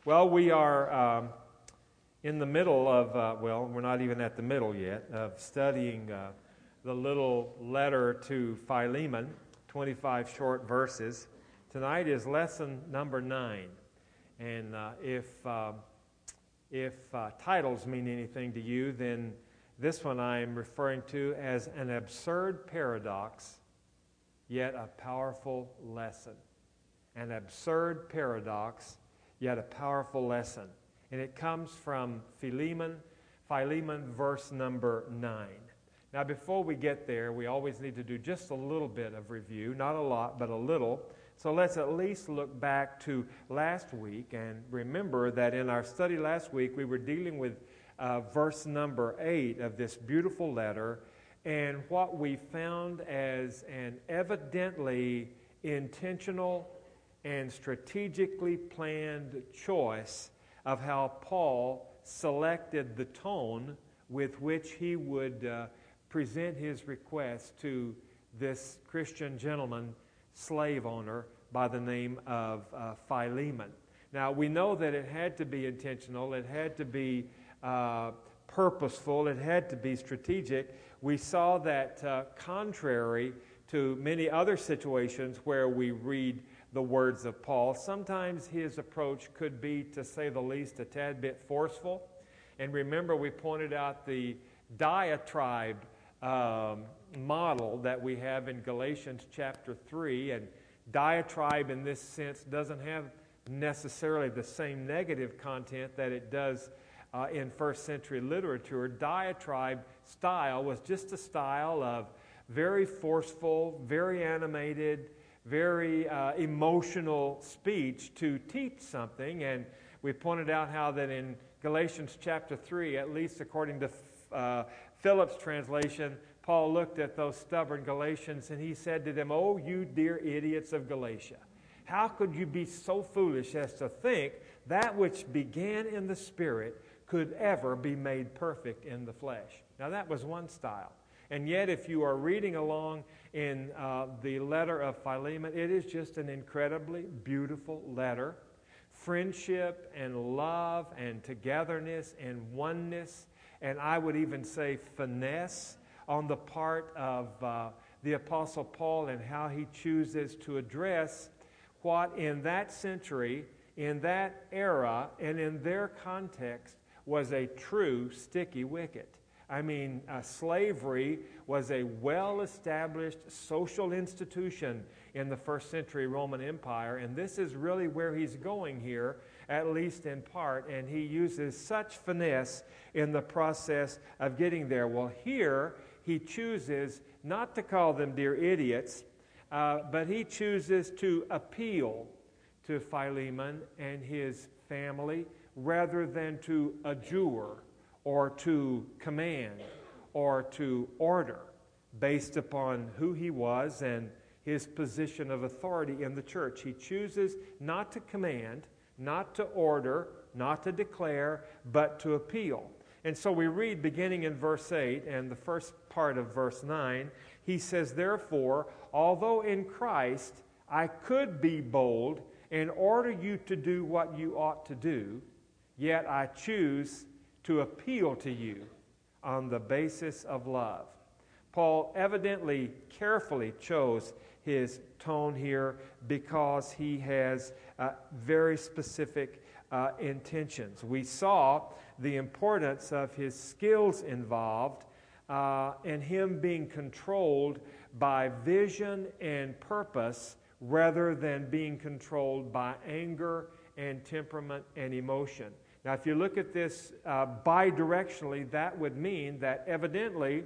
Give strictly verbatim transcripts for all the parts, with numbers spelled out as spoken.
Well, we are um, in the middle of, uh, well, we're not even at the middle yet, of studying uh, the little letter to Philemon, twenty-five short verses. Tonight is lesson number nine. And uh, if, uh, if uh, titles mean anything to you, then this one I am referring to as an absurd paradox, yet a powerful lesson. An absurd paradox, yet a powerful lesson. And it comes from Philemon, Philemon verse number nine. Now before we get there, we always need to do just a little bit of review, not a lot, but a little. So let's at least look back to last week and remember that in our study last week we were dealing with uh, verse number eight of this beautiful letter, and what we found as an evidently intentional and strategically planned choice of how Paul selected the tone with which he would uh, present his request to this Christian gentleman, slave owner, by the name of uh, Philemon. Now, we know that it had to be intentional, it had to be uh, purposeful, it had to be strategic. We saw that uh, contrary to many other situations where we read the words of Paul, sometimes his approach could be, to say the least, a tad bit forceful. And remember, we pointed out the diatribe um, model that we have in Galatians chapter three, and diatribe in this sense doesn't have necessarily the same negative content that it does uh, in first century literature. Diatribe style was just a style of very forceful, very animated, very uh, emotional speech to teach something. And we pointed out how that in Galatians chapter three, at least according to uh, Phillips' translation, Paul looked at those stubborn Galatians and he said to them, "Oh, you dear idiots of Galatia, how could you be so foolish as to think that which began in the Spirit could ever be made perfect in the flesh?" Now that was one style. And yet, if you are reading along in uh, the letter of Philemon, it is just an incredibly beautiful letter. Friendship and love and togetherness and oneness, and I would even say finesse on the part of uh, the Apostle Paul and how he chooses to address what in that century, in that era, and in their context was a true sticky wicket. I mean, uh, slavery was a well-established social institution in the first century Roman Empire, and this is really where he's going here, at least in part, and he uses such finesse in the process of getting there. Well, here he chooses not to call them dear idiots, uh, but he chooses to appeal to Philemon and his family rather than to adjure or to command, or to order, based upon who he was and his position of authority in the church. He chooses not to command, not to order, not to declare, but to appeal. And so we read, beginning in verse eight and the first part of verse nine, he says, "Therefore, although in Christ I could be bold and order you to do what you ought to do, yet I choose to appeal to you on the basis of love." Paul evidently carefully chose his tone here because he has uh, very specific uh, intentions. We saw the importance of his skills involved uh, and him being controlled by vision and purpose rather than being controlled by anger and temperament and emotion. Now, if you look at this uh, bidirectionally, that would mean that evidently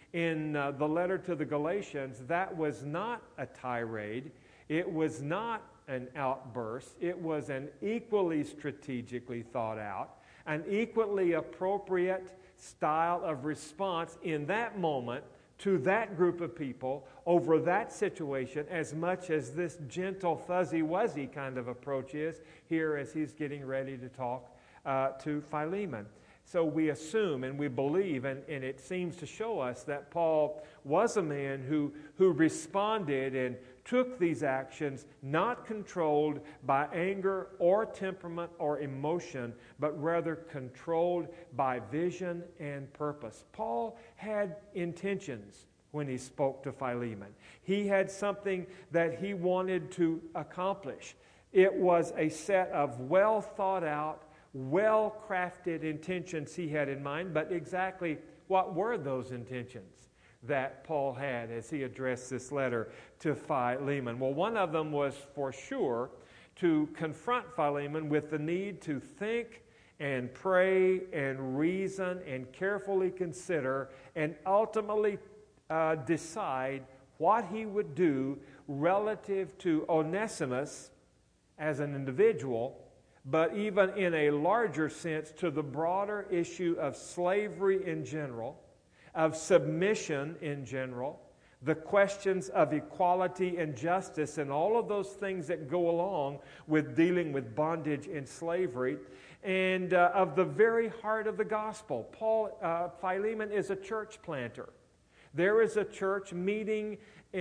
in uh, the letter to the Galatians, that was not a tirade. It was not an outburst. It was an equally strategically thought out, an equally appropriate style of response in that moment to that group of people over that situation, as much as this gentle, fuzzy-wuzzy kind of approach is here as he's getting ready to talk Uh, to Philemon. So we assume and we believe, and, and it seems to show us that Paul was a man who, who responded and took these actions not controlled by anger or temperament or emotion, but rather controlled by vision and purpose. Paul had intentions when he spoke to Philemon. He had something that he wanted to accomplish. It was a set of well thought out, well crafted intentions he had in mind, but exactly what were those intentions that Paul had as he addressed this letter to Philemon? Well, one of them was for sure to confront Philemon with the need to think and pray and reason and carefully consider and ultimately uh, decide what he would do relative to Onesimus as an individual, but even in a larger sense to the broader issue of slavery in general, of submission in general, the questions of equality and justice, and all of those things that go along with dealing with bondage and slavery, and uh, of the very heart of the gospel. Paul, uh, Philemon is a church planter. There is a church meeting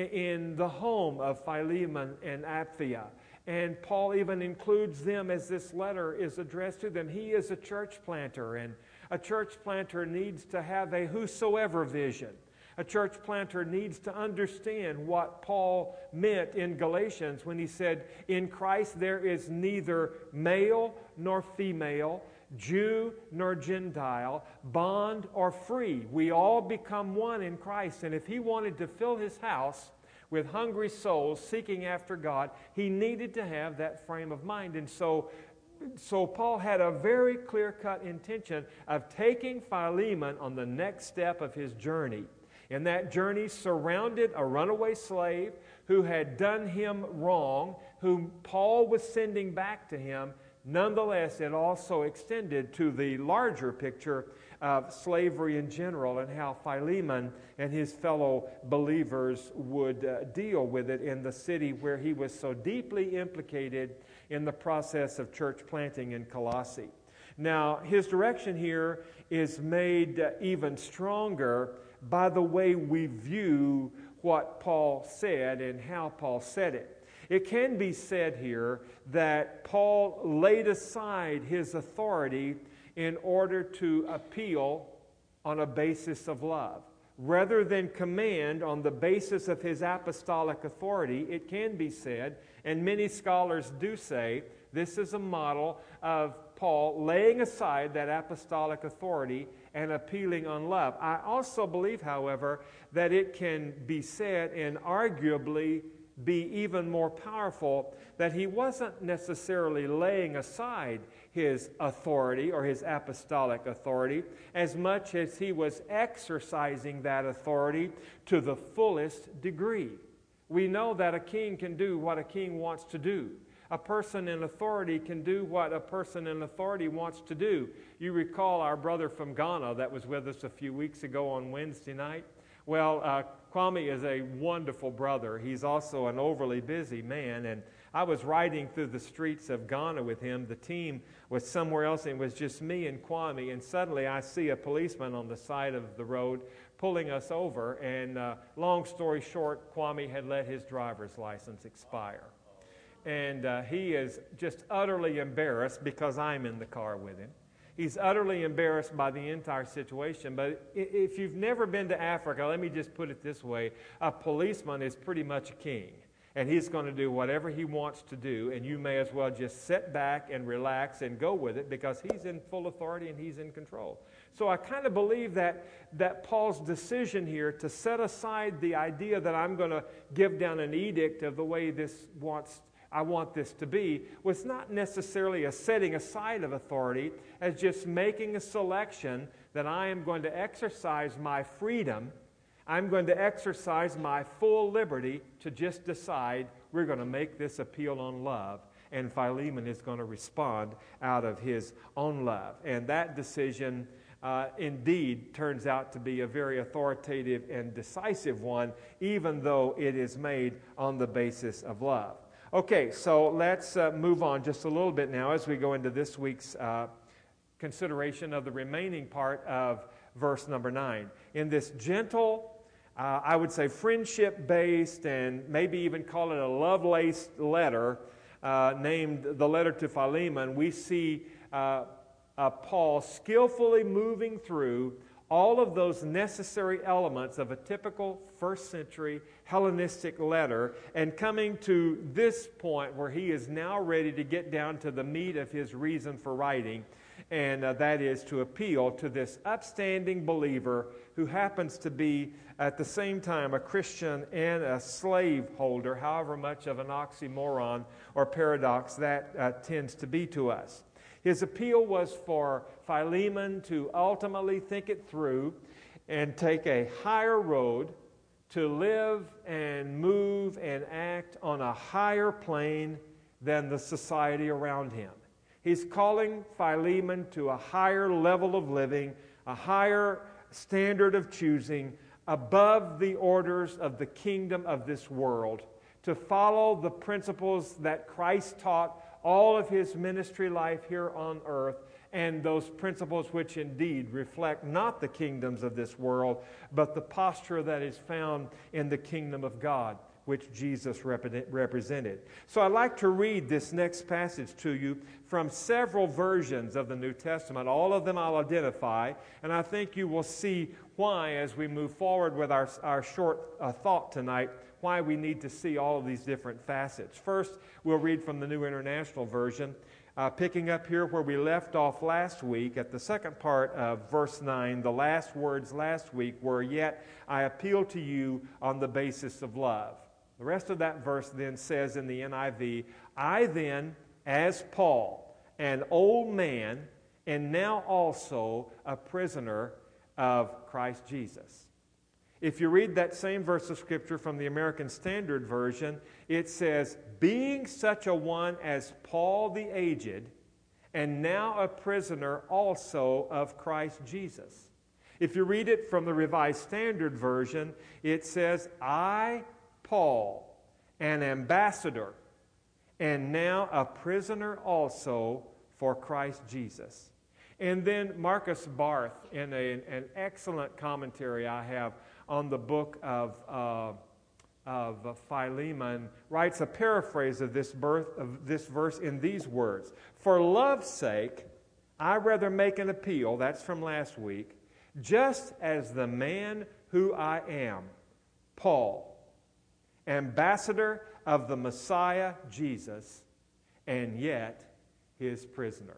in the home of Philemon and Apphia. And Paul even includes them as this letter is addressed to them. He is a church planter, and a church planter needs to have a whosoever vision. A church planter needs to understand what Paul meant in Galatians when he said, in Christ there is neither male nor female, Jew nor Gentile, bond or free. We all become one in Christ. And if he wanted to fill his house with hungry souls seeking after God, he needed to have that frame of mind. And so, so Paul had a very clear-cut intention of taking Philemon on the next step of his journey. And that journey surrounded a runaway slave who had done him wrong, whom Paul was sending back to him. Nonetheless, it also extended to the larger picture of slavery in general and how Philemon and his fellow believers would uh, deal with it in the city where he was so deeply implicated in the process of church planting in Colossae. Now, his direction here is made uh, even stronger by the way we view what Paul said and how Paul said it. It can be said here that Paul laid aside his authority in order to appeal on a basis of love. Rather than command on the basis of his apostolic authority, it can be said, and many scholars do say, this is a model of Paul laying aside that apostolic authority and appealing on love. I also believe, however, that it can be said and arguably be even more powerful that he wasn't necessarily laying aside his authority or his apostolic authority as much as he was exercising that authority to the fullest degree. We know that a king can do what a king wants to do. A person in authority can do what a person in authority wants to do. You recall our brother from Ghana that was with us a few weeks ago on Wednesday night? Well, uh, Kwame is a wonderful brother. He's also an overly busy man, and I was riding through the streets of Ghana with him. The team was somewhere else, and it was just me and Kwame, and suddenly I see a policeman on the side of the road pulling us over, and uh, long story short, Kwame had let his driver's license expire. And uh, he is just utterly embarrassed because I'm in the car with him. He's utterly embarrassed by the entire situation. But if you've never been to Africa, let me just put it this way. A policeman is pretty much a king. And he's going to do whatever he wants to do. And you may as well just sit back and relax and go with it because he's in full authority and he's in control. So I kind of believe that, that Paul's decision here to set aside the idea that I'm going to give down an edict of the way this wants I want this to be, was not necessarily a setting aside of authority, as just making a selection that I am going to exercise my freedom, I'm going to exercise my full liberty to just decide we're going to make this appeal on love, and Philemon is going to respond out of his own love. And that decision uh, indeed turns out to be a very authoritative and decisive one, even though it is made on the basis of love. Okay, so let's uh, move on just a little bit now as we go into this week's uh, consideration of the remaining part of verse number nine. In this gentle uh, I would say, friendship-based and maybe even call it a love-laced letter uh, named the letter to Philemon, we see uh, uh, Paul skillfully moving through all of those necessary elements of a typical first century Hellenistic letter and coming to this point where he is now ready to get down to the meat of his reason for writing, and uh, that is to appeal to this upstanding believer who happens to be at the same time a Christian and a slave holder, however much of an oxymoron or paradox that uh, tends to be to us. His appeal was for Philemon to ultimately think it through and take a higher road, to live and move and act on a higher plane than the society around him. He's calling Philemon to a higher level of living, a higher standard of choosing, above the orders of the kingdom of this world, to follow the principles that Christ taught all of his ministry life here on earth, and those principles which indeed reflect not the kingdoms of this world, but the posture that is found in the kingdom of God, which Jesus represented. So I'd like to read this next passage to you from several versions of the New Testament. All of them I'll identify, and I think you will see why, as we move forward with our, our short uh, thought tonight, why we need to see all of these different facets. First, we'll read from the New International Version, uh, picking up here where we left off last week at the second part of verse nine. The last words last week were, "Yet I appeal to you on the basis of love." The rest of that verse then says in the N I V, "I then, as Paul, an old man, and now also a prisoner of Christ Jesus." If you read that same verse of Scripture from the American Standard Version, it says, "Being such a one as Paul the aged, and now a prisoner also of Christ Jesus." If you read it from the Revised Standard Version, it says, "I, Paul, an ambassador, and now a prisoner also for Christ Jesus." And then Marcus Barth, in a, an excellent commentary I have on the book of, uh, of Philemon, writes a paraphrase of this, birth, of this verse in these words: "For love's sake, I rather make an appeal," that's from last week, "just as the man who I am, Paul, ambassador of the Messiah Jesus, and yet his prisoner."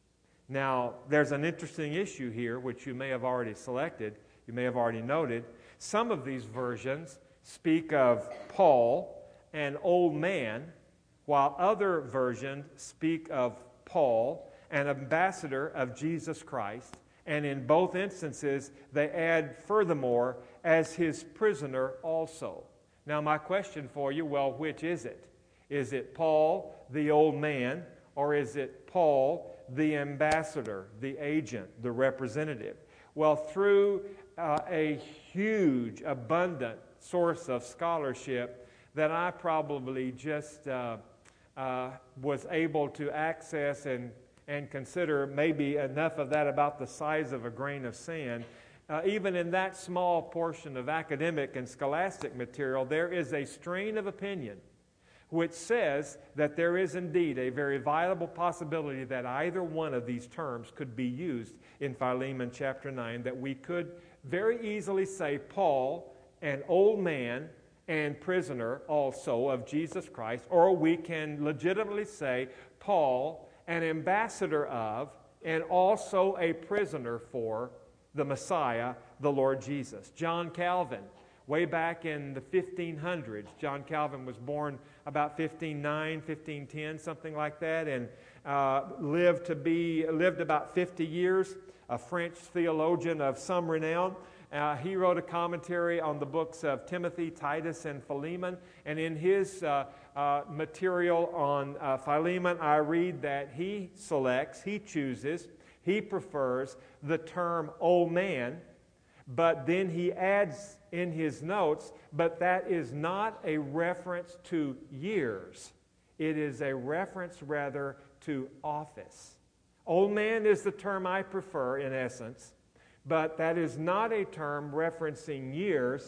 Now, there's an interesting issue here, which you may have already selected, you may have already noted. Some of these versions speak of Paul, an old man, while other versions speak of Paul, an ambassador of Jesus Christ, and in both instances they add furthermore, as his prisoner also. Now, my question for you, well, which is it? Is it Paul, the old man, or is it Paul, the ambassador, the agent, the representative? Well, through uh, a huge, abundant source of scholarship that I probably just uh, uh, was able to access and, and consider maybe enough of that about the size of a grain of sand, uh, even in that small portion of academic and scholastic material, there is a strain of opinion which says that there is indeed a very viable possibility that either one of these terms could be used in Philemon chapter nine, that we could very easily say Paul, an old man and prisoner also of Jesus Christ, or we can legitimately say Paul, an ambassador of and also a prisoner for the Messiah, the Lord Jesus. John Calvin, way back in the fifteen hundreds, John Calvin was born about fifteen oh nine, fifteen ten, something like that, and uh, lived to be lived about fifty years. A French theologian of some renown. Uh, he wrote a commentary on the books of Timothy, Titus, and Philemon. And in his uh, uh, material on uh, Philemon, I read that he selects, he chooses, he prefers the term old man. But then he adds in his notes, but that is not a reference to years. It is a reference rather to office. Old man is the term I prefer in essence, but that is not a term referencing years.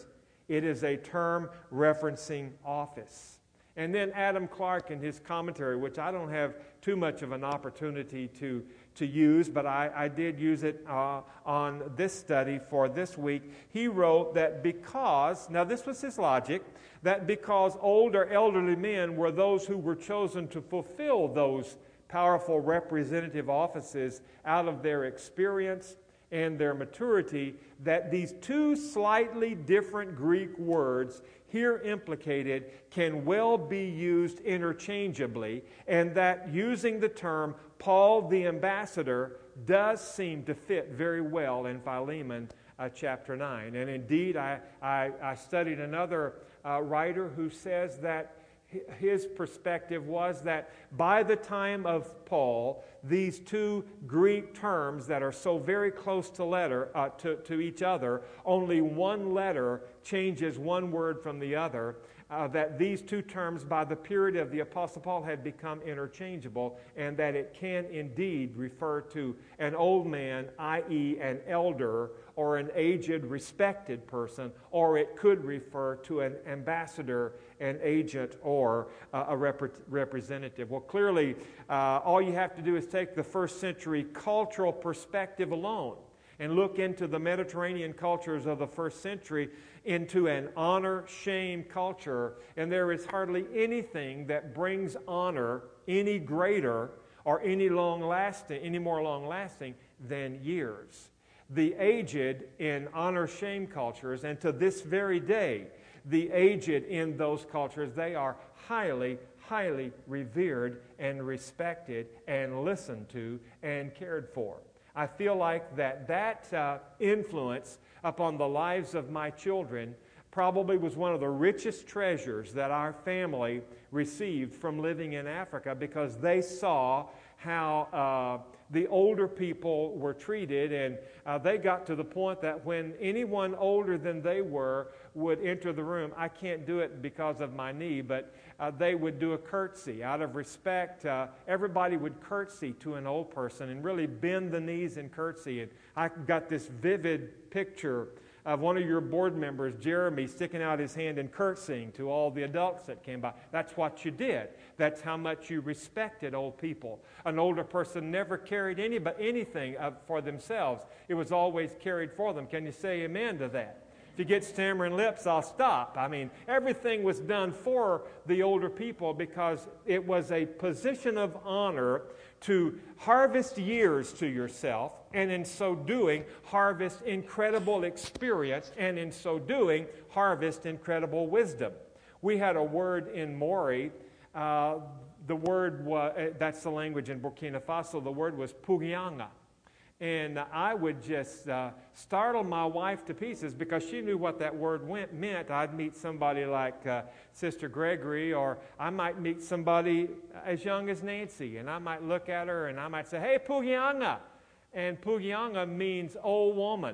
It is a term referencing office. And then Adam Clarke in his commentary, which I don't have too much of an opportunity to, to use, but I, I did use it uh, on this study for this week. He wrote that because, now this was his logic, that because older elderly men were those who were chosen to fulfill those powerful representative offices out of their experience and their maturity, that these two slightly different Greek words here implicated can well be used interchangeably, and that using the term Paul the ambassador does seem to fit very well in Philemon uh, chapter nine. And indeed, I, I, I studied another uh, writer who says that his perspective was that by the time of Paul, these two Greek terms that are so very close to letter uh, to, to each other, only one letter changes one word from the other, uh, that these two terms by the period of the Apostle Paul had become interchangeable, and that it can indeed refer to an old man, that is an elder, or an aged, respected person, or it could refer to an ambassador, an agent, or uh, a rep- representative. Well, clearly, uh, all you have to do is take the first century cultural perspective alone and look into the Mediterranean cultures of the first century into an honor-shame culture, and there is hardly anything that brings honor any greater or any long-lasting, any more long-lasting than years. The aged in honor-shame cultures, and to this very day, the aged in those cultures, they are highly, highly revered and respected and listened to and cared for. I feel like that that uh, influence upon the lives of my children probably was one of the richest treasures that our family received from living in Africa, because they saw how uh, the older people were treated, and uh, they got to the point that when anyone older than they were would enter the room, I can't do it because of my knee, but uh, they would do a curtsy. Out of respect, uh, everybody would curtsy to an old person and really bend the knees and curtsy. And I got this vivid picture of one of your board members, Jeremy, sticking out his hand and curtsying to all the adults that came by. That's what you did. That's how much you respected old people. An older person never carried any, but anything for themselves. It was always carried for them. Can you say amen to that? If you get stammering lips, I'll stop. I mean, everything was done for the older people because it was a position of honor to harvest years to yourself, and in so doing, harvest incredible experience, and in so doing, harvest incredible wisdom. We had a word in Mori. Uh, the word was, uh, that's the language in Burkina Faso. The word was pugianga. And I would just uh, startle my wife to pieces because she knew what that word went, meant. I'd meet somebody like uh, Sister Gregory, or I might meet somebody as young as Nancy, and I might look at her and I might say, "Hey, Pugianga." And Pugianga means old woman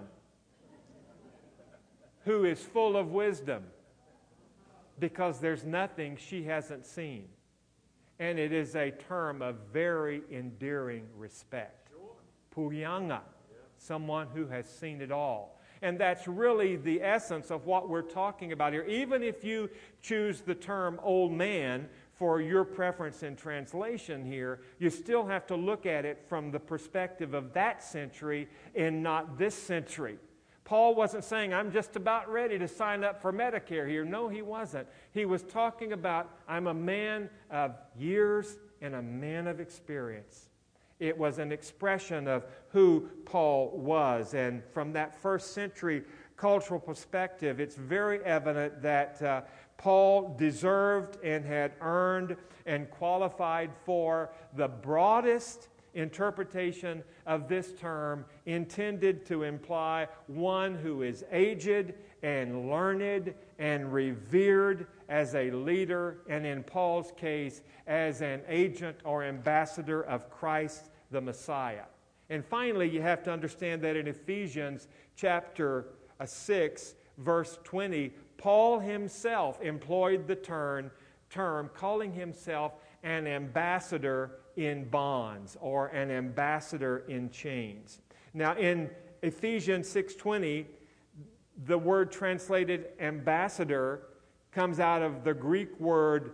who is full of wisdom, because there's nothing she hasn't seen. And it is a term of very endearing respect. Pugianga, someone who has seen it all. And that's really the essence of what we're talking about here. Even if you choose the term old man for your preference in translation here, you still have to look at it from the perspective of that century and not this century. Paul wasn't saying, "I'm just about ready to sign up for Medicare here." No, he wasn't. He was talking about, I'm a man of years and a man of experience. It was an expression of who Paul was. And from that first century cultural perspective, it's very evident that uh, Paul deserved and had earned and qualified for the broadest interpretation of this term, intended to imply one who is aged and learned and revered as a leader, and in Paul's case, as an agent or ambassador of Christ the Messiah. And finally, you have to understand that in Ephesians chapter six, verse twenty, Paul himself employed the term, term calling himself an ambassador in bonds, or an ambassador in chains. Now, in Ephesians six twenty, the word translated ambassador comes out of the Greek word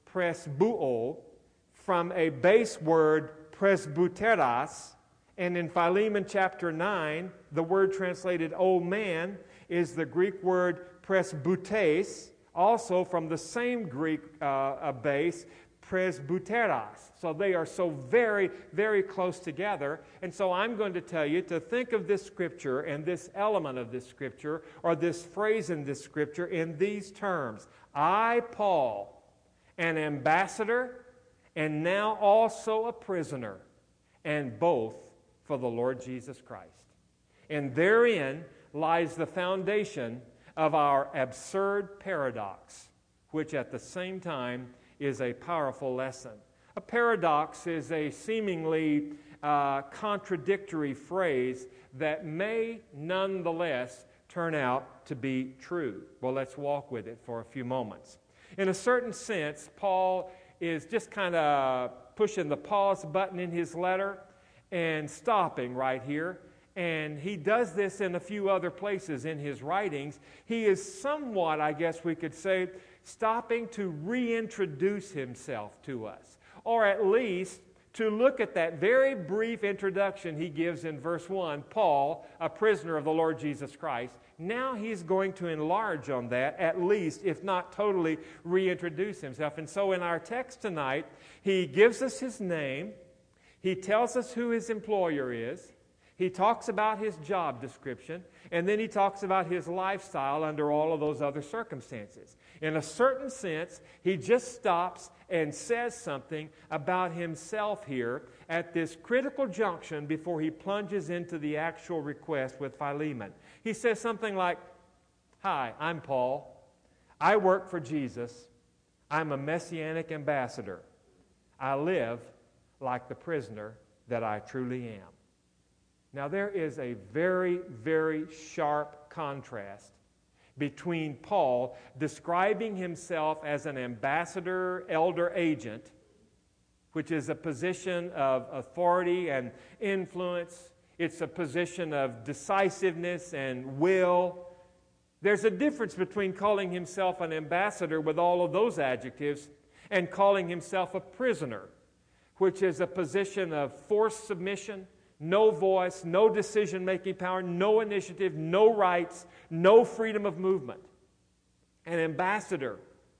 presbuo, from a base word presbuteros. And in Philemon chapter nine, the word translated old man is the Greek word presbutes, also from the same Greek uh, base, presbuteros. So they are so very, very close together. And so I'm going to tell you to think of this scripture and this element of this scripture, or this phrase in this scripture, in these terms. I, Paul, an ambassador, and now also a prisoner, and both for the Lord Jesus Christ. And therein lies the foundation of our absurd paradox, which at the same time is a powerful lesson. A paradox is a seemingly uh, contradictory phrase that may nonetheless turn out to be true. Well, let's walk with it for a few moments. In a certain sense, Paul is just kind of pushing the pause button in his letter and stopping right here. And he does this in a few other places in his writings. He is somewhat, I guess we could say, stopping to reintroduce himself to us, or at least to look at that very brief introduction he gives in verse one, Paul, a prisoner of the Lord Jesus Christ. Now he's going to enlarge on that, at least, if not totally reintroduce himself. And so in our text tonight, he gives us his name, he tells us who his employer is, he talks about his job description, and then he talks about his lifestyle under all of those other circumstances. In a certain sense, he just stops and says something about himself here at this critical junction before he plunges into the actual request with Philemon. He says something like, "Hi, I'm Paul. I work for Jesus. I'm a messianic ambassador. I live like the prisoner that I truly am." Now, there is a very, very sharp contrast between Paul describing himself as an ambassador, elder agent, which is a position of authority and influence. It's a position of decisiveness and will. There's a difference between calling himself an ambassador with all of those adjectives and calling himself a prisoner, which is a position of forced submission, no voice, no decision-making power, no initiative, no rights, no freedom of movement. An ambassador,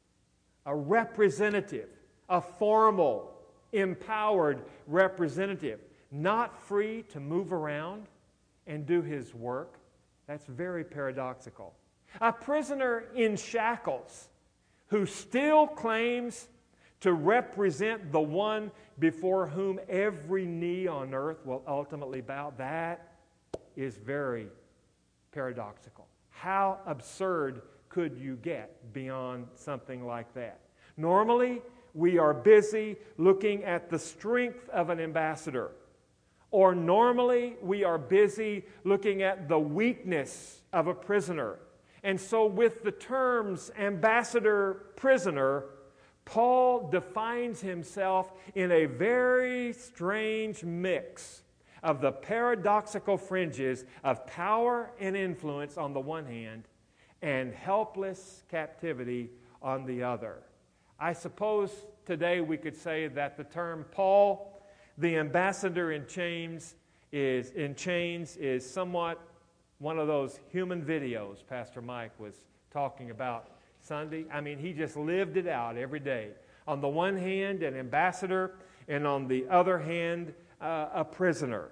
a representative, a formal, empowered representative, not free to move around and do his work. That's very paradoxical. A prisoner in shackles who still claims to represent the one before whom every knee on earth will ultimately bow. That is very paradoxical. How absurd could you get beyond something like that? Normally, we are busy looking at the strength of an ambassador. Or normally, we are busy looking at the weakness of a prisoner. And so with the terms ambassador, prisoner, Paul defines himself in a very strange mix of the paradoxical fringes of power and influence on the one hand and helpless captivity on the other. I suppose today we could say that the term Paul, the ambassador in chains, is in chains is somewhat one of those human videos Pastor Mike was talking about Sunday. I mean, he just lived it out every day. On the one hand, an ambassador, and on the other hand, uh, a prisoner.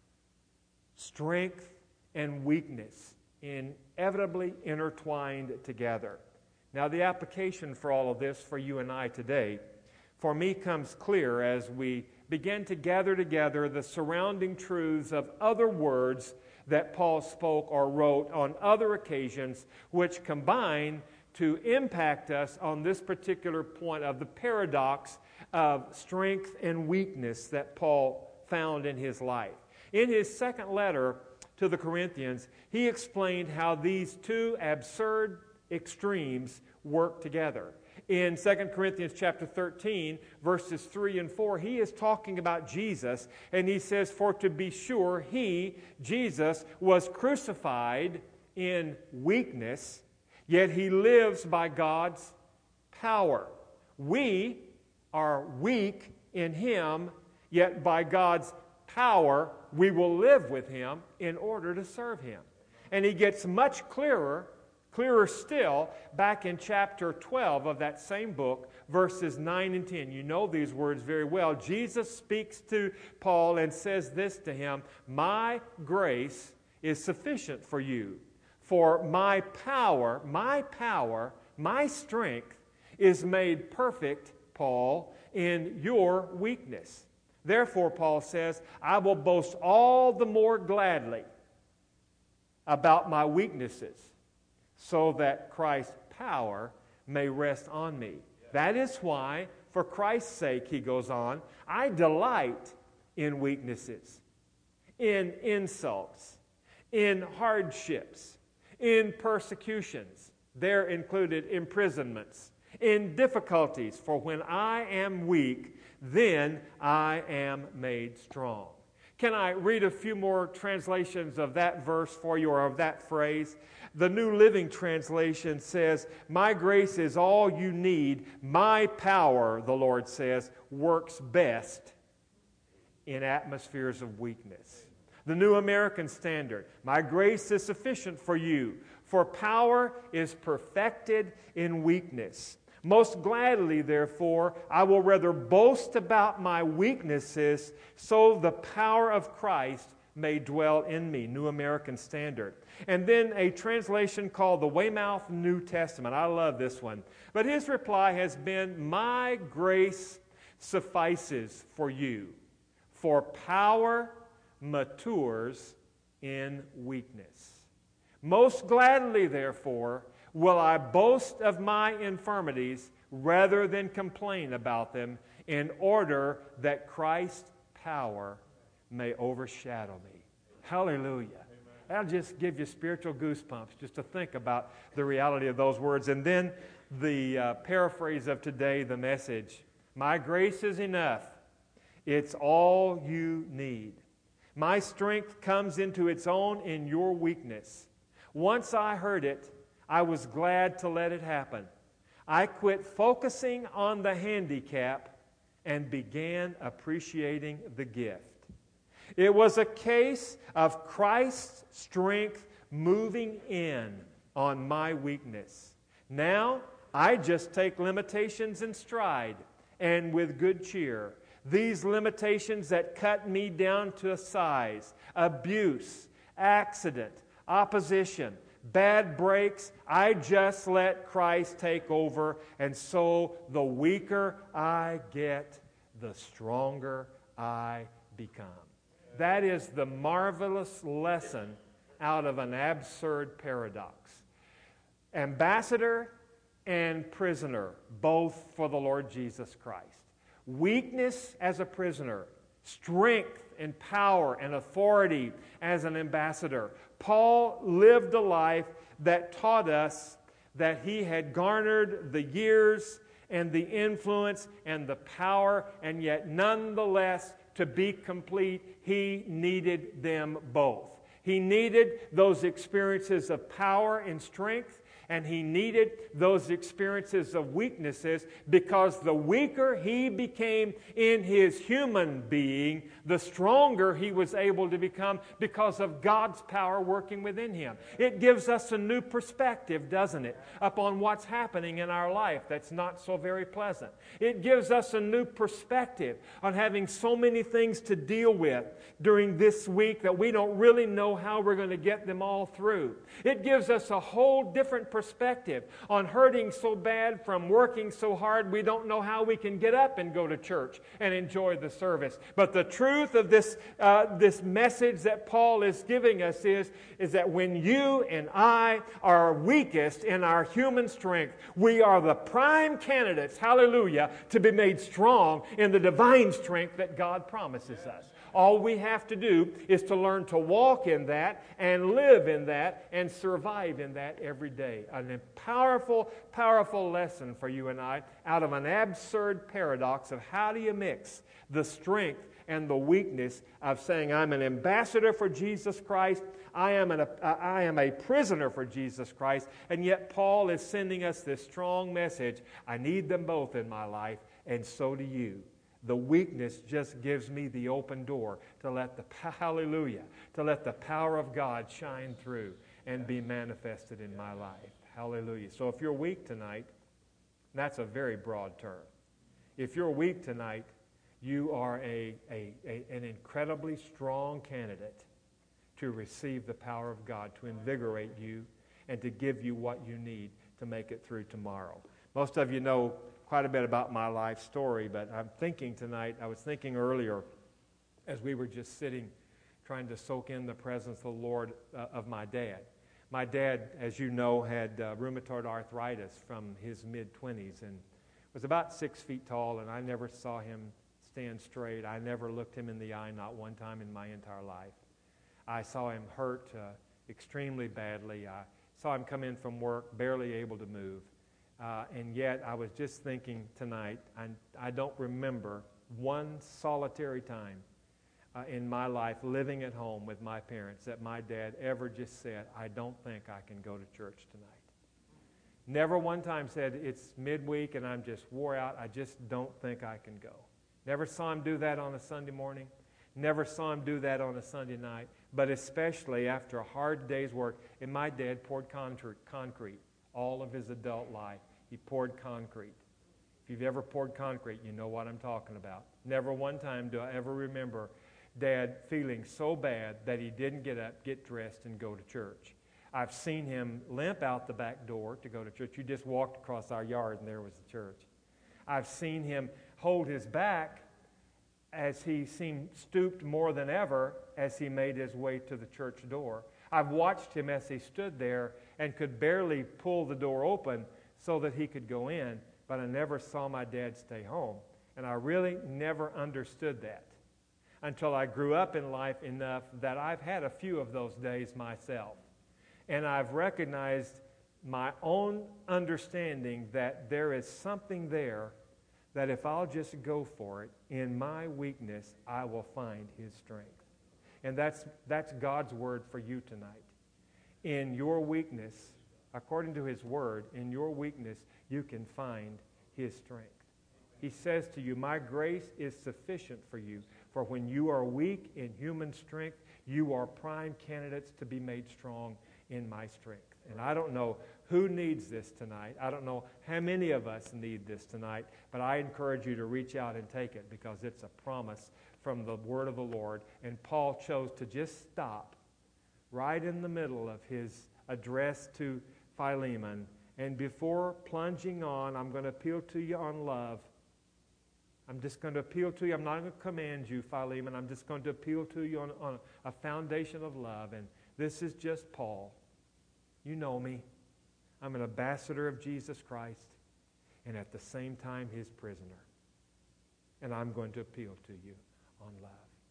Strength and weakness inevitably intertwined together. Now, the application for all of this for you and I today, for me, comes clear as we begin to gather together the surrounding truths of other words that Paul spoke or wrote on other occasions, which combine to impact us on this particular point of the paradox of strength and weakness that Paul found in his life. In his second letter to the Corinthians, he explained how these two absurd extremes work together. In Second Corinthians chapter thirteen, verses three and four, he is talking about Jesus, and he says, "For to be sure, he, Jesus, was crucified in weakness, yet he lives by God's power. We are weak in him, yet by God's power we will live with him in order to serve him. And he gets much clearer, clearer still, back in chapter twelve of that same book, verses nine and ten. You know these words very well. Jesus speaks to Paul and says this to him, "My grace is sufficient for you, for my power, my power, my strength is made perfect," Paul, "in your weakness." Therefore, Paul says, "I will boast all the more gladly about my weaknesses, so that Christ's power may rest on me." That is why, for Christ's sake, he goes on, "I delight in weaknesses, in insults, in hardships, in persecutions," there included imprisonments, "in difficulties, for when I am weak, then I am made strong." Can I read a few more translations of that verse for you, or of that phrase? The New Living Translation says, "My grace is all you need. My power," the Lord says, "works best in atmospheres of weakness." The New American Standard, "My grace is sufficient for you, for power is perfected in weakness. Most gladly, therefore, I will rather boast about my weaknesses, so the power of Christ may dwell in me." New American Standard. And then a translation called the Weymouth New Testament. I love this one. But his reply has been, "My grace suffices for you, for power matures in weakness. Most gladly, therefore, will I boast of my infirmities rather than complain about them, in order that Christ's power may overshadow me." Hallelujah. Amen. That'll just give you spiritual goosebumps just to think about the reality of those words. And then the uh, paraphrase of today, the Message. "My grace is enough. It's all you need. My strength comes into its own in your weakness. Once I heard it, I was glad to let it happen. I quit focusing on the handicap and began appreciating the gift. It was a case of Christ's strength moving in on my weakness. Now, I just take limitations in stride and with good cheer. These limitations that cut me down to size, abuse, accident, opposition, bad breaks, I just let Christ take over, and so the weaker I get, the stronger I become." That is the marvelous lesson out of an absurd paradox. Ambassador and prisoner, both for the Lord Jesus Christ. Weakness as a prisoner, strength and power and authority as an ambassador. Paul lived a life that taught us that he had garnered the years and the influence and the power, and yet nonetheless, to be complete, he needed them both. He needed those experiences of power and strength, and he needed those experiences of weaknesses, because the weaker he became in his human being, the stronger he was able to become because of God's power working within him. It gives us a new perspective, doesn't it, upon what's happening in our life that's not so very pleasant. It gives us a new perspective on having so many things to deal with during this week that we don't really know how we're going to get them all through. It gives us a whole different perspective on hurting so bad from working so hard we don't know how we can get up and go to church and enjoy the service. But the truth of this uh, this message that Paul is giving us is, is that when you and I are weakest in our human strength, we are the prime candidates, hallelujah, to be made strong in the divine strength that God promises us. All we have to do is to learn to walk in that and live in that and survive in that every day. A powerful, powerful lesson for you and I out of an absurd paradox of how do you mix the strength and the weakness of saying, I'm an ambassador for Jesus Christ, I am, an, I am a prisoner for Jesus Christ, and yet Paul is sending us this strong message. I need them both in my life, and so do you. The weakness just gives me the open door to let the, hallelujah, to let the power of God shine through and be manifested in my life. Hallelujah. So if you're weak tonight, that's a very broad term. If you're weak tonight, you are a, a, a, an incredibly strong candidate to receive the power of God, to invigorate you, and to give you what you need to make it through tomorrow. Most of you know quite a bit about my life story, but I'm thinking tonight, I was thinking earlier as we were just sitting trying to soak in the presence of the Lord uh, of my dad. My dad, as you know, had uh, rheumatoid arthritis from his mid-twenties and was about six feet tall, and I never saw him stand straight. I never looked him in the eye, not one time in my entire life. I saw him hurt uh, extremely badly. I saw him come in from work, barely able to move. Uh, and yet I was just thinking tonight, I, I don't remember one solitary time uh, in my life living at home with my parents that my dad ever just said, I don't think I can go to church tonight. Never one time said, it's midweek and I'm just wore out, I just don't think I can go. Never saw him do that on a Sunday morning. Never saw him do that on a Sunday night. But especially after a hard day's work, and my dad poured concrete all of his adult life. He poured concrete. If you've ever poured concrete, you know what I'm talking about. Never one time do I ever remember Dad feeling so bad that he didn't get up, get dressed, and go to church. I've seen him limp out the back door to go to church. You just walked across our yard and there was the church. I've seen him hold his back as he seemed stooped more than ever as he made his way to the church door. I've watched him as he stood there and could barely pull the door open so that he could go in, but I never saw my dad stay home. And I really never understood that until I grew up in life enough that I've had a few of those days myself. And I've recognized my own understanding that there is something there that if I'll just go for it, in my weakness, I will find His strength. And that's, that's God's word for you tonight. In your weakness, according to His word, in your weakness, you can find His strength. He says to you, my grace is sufficient for you, for when you are weak in human strength, you are prime candidates to be made strong in my strength. And I don't know who needs this tonight. I don't know how many of us need this tonight, but I encourage you to reach out and take it because it's a promise from the word of the Lord. And Paul chose to just stop right in the middle of his address to Philemon. And before plunging on, I'm going to appeal to you on love. I'm just going to appeal to you. I'm not going to command you, Philemon. I'm just going to appeal to you on, on a foundation of love. And this is just Paul. You know me. I'm an ambassador of Jesus Christ and at the same time His prisoner. And I'm going to appeal to you on love.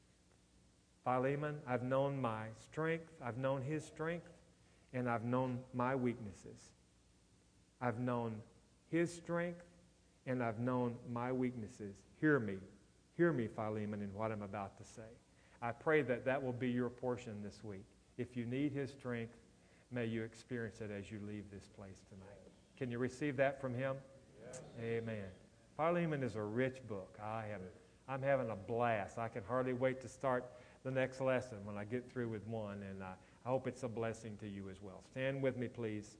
Philemon, I've known my strength, I've known His strength, and I've known my weaknesses. I've known His strength, and I've known my weaknesses. Hear me. Hear me, Philemon, in what I'm about to say. I pray that that will be your portion this week. If you need His strength, may you experience it as you leave this place tonight. Can you receive that from Him? Yes. Amen. Philemon is a rich book. I am, I'm having a blast. I can hardly wait to start the next lesson when I get through with one, and I, I hope it's a blessing to you as well. Stand with me, please.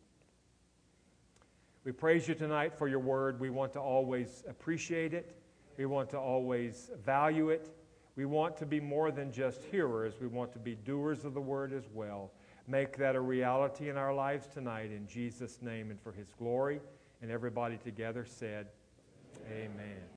We praise you tonight for your word. We want to always appreciate it. We want to always value it. We want to be more than just hearers. We want to be doers of the word as well. Make that a reality in our lives tonight in Jesus' name and for His glory. And everybody together said, Amen. Amen.